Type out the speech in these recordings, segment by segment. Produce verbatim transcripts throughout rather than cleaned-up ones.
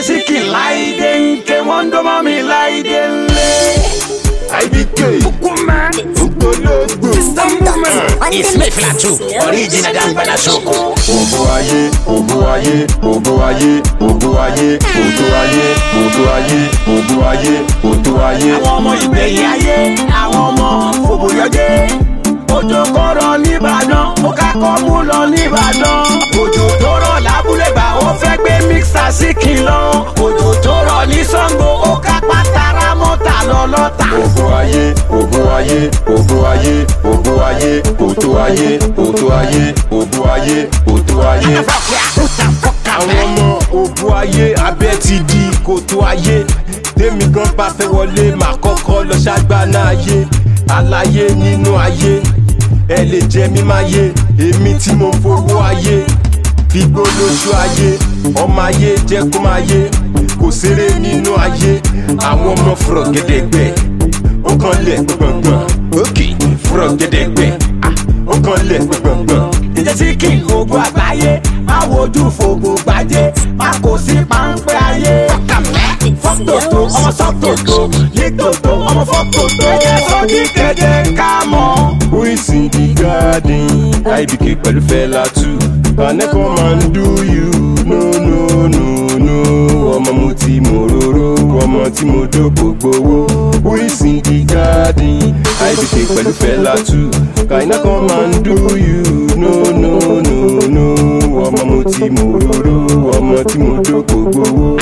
D J Siki láìdé nke wọ́n ń dọ́mọ́ mi láìdé ńlẹ̀. I B K Ukuma Ugbologbo Ismail Flatu Original Dangbada Soko. Ogo ayé, ogo ayé, ogo ayé, ogo ayé, ogo ayé, ogo ayé, ogo ayé, ogo ayé. Àwọn ọmọ ìgbẹ̀yìn ayé, àwọn ọmọ fòbòyọdé. Òjò kọ̀rọ̀ n'Íbàdàn, ó kákọ́ mú lọ n'Íbàdàn. Òjò tó rọ̀ lábúlé gbà, ó fẹ́ gbé mixer Siki lọ. Òjò tó rọ̀ ní Ṣàngó, ó ká pátárá mọ́ta lọ lọ́ta. Ogo ayé, ogo ayé, ogo ayé, ogo ayé, òtó ayé, òtó ayé, ogo ayé, òtó ayé. Àwọn ọmọ ogun ayé abẹ́ ti di kòtò ayé. Tèmi gan bá fẹ́ wọlé, màá kọ́kọ́ lọ ṣàgbáná ayé. Aláyé nínú ayé, ẹ lè jẹ mí máa yé. Èmi tí mo fowó ayé, fìgbó lójú ayé. Ọmọ ayé jẹ́ kó máa yé, kò ṣeré nínú ayé. Àwọn ọmọ fúrọ̀ gẹ́dẹ́gbẹ́, ó kàn lẹ̀ gbọ̀ngbọ̀n. Òkè fúrọ̀ gẹ́dẹ́gbẹ́, ó kàn lẹ̀ gbọ̀ngbọ̀n. D J Siki ogun àgbáyé, máa wojú fògbò gbájé. Má kò sí páńpẹ́ ayé. Fọ́tòtò ọmọ sọ́tòtò, lítòtò ọmọ fọ́tòtò. Ẹ̀jẹ̀ sọ́jí kéde ká mọ̀. Who is in the garden? I B K pẹ̀lú Fẹlá two. Can I come and do you? No, no, no, no. Ọmọ mo ti mo roró, ọmọ tí mo dógbò gbowó. Who is in the garden? I B K pẹ̀lú Fẹlá two. Can I come and do you? No, no, no, no. Ọmọ mo ti mo roró, ọmọ tí mo dógbò gbowó.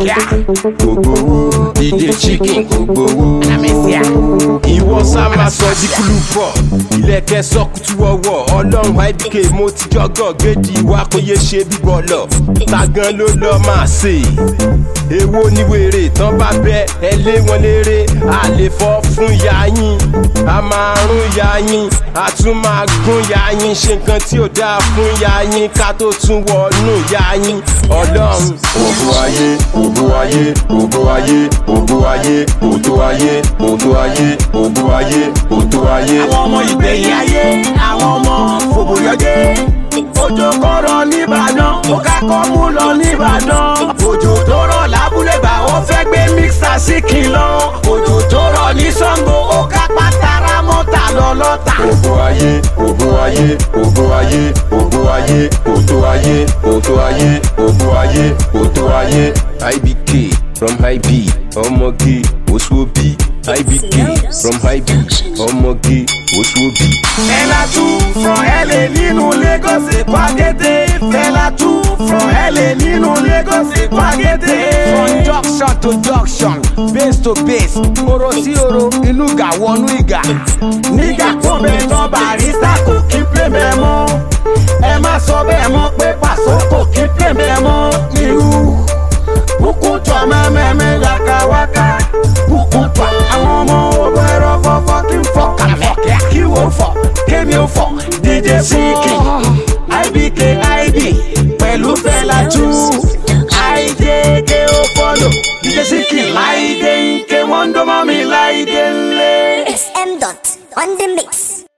Gbogbo D J Siki gbogbo ìwọ sá máa sọ di kúlùbọ̀ ilẹ̀kẹ̀ sọ́kùtù ọwọ́ ọlọ́run I B K mo ti jọ́gọ̀ géjì wá kó yé ṣe bíbọ̀ lọ tagan ló lọ máa ṣe èwo ni wèrè tán bá bẹ ẹ lé wọn léré a lè fọ́ fún yáyín a máa rún yáyín a tún máa gún yáyín ṣe nǹkan tí ò dáa fún yáyín ká tó tún wọnú yáyín ọlọ́run. Ogo ayé, ogo ayé, ogo ayé, ogo ayé, òtó ayé, òtó ayé, ogo ayé, òtó ayé. Àwọn ọmọ ìgbẹ̀yìn ayé, àwọn ọmọ fòbòyọdé. Òjò kọ̀rọ̀ n'Íbàdàn, ó kákọ́ mú lọ n'Íbàdàn. Òjò tó rọ̀ lábúlé gbà, ó fẹ́ gbé mixer Siki lọ. Òjò tó rọ̀ ní Ṣàngó, ó ká pátárá mọ́ta lọ lọ́ta. Ogo ayé, ogo ayé, ogo ayé, ogo ayé, òtó ayé, òtó ayé, ogo ayé, òtó ayé. I B K from I B, ọmọge Oswobi. I B K from I B, ọmọge Oswobi. Fẹlá two from L A nínú Lagos Ìpàgẹ́tẹ̀. Fẹlá two from L A nínú Lagos Ìpàgẹ́tẹ̀. From junction to junction, base to base, oro sí oro, inú ìgà wọnú ìgà. Nígà kó bẹ́ẹ̀ tán Barrister kò kí pé bẹ́ẹ̀ mọ́. Ẹ má sọ bẹ́ẹ̀ mọ́ pé Paso kò kí pé bẹ́ẹ̀ mọ́. Irú Bukutwa mẹ́mẹ́mẹ́ yaka waka. Bukutwa àwọn ọmọ ogun ẹ̀rọ fọ́fọ́ kí n fọ́ kàlẹ́. Kí wo fọ́, kémi ò fọ́. D J Siki, I B K I B pẹ̀lú Fẹlá two. I J K ó fọ́lọ̀. D J Siki láìdé nke wọ́n ń dọ́mọ́ mi láìdé ńlẹ̀. S M dot on the mix.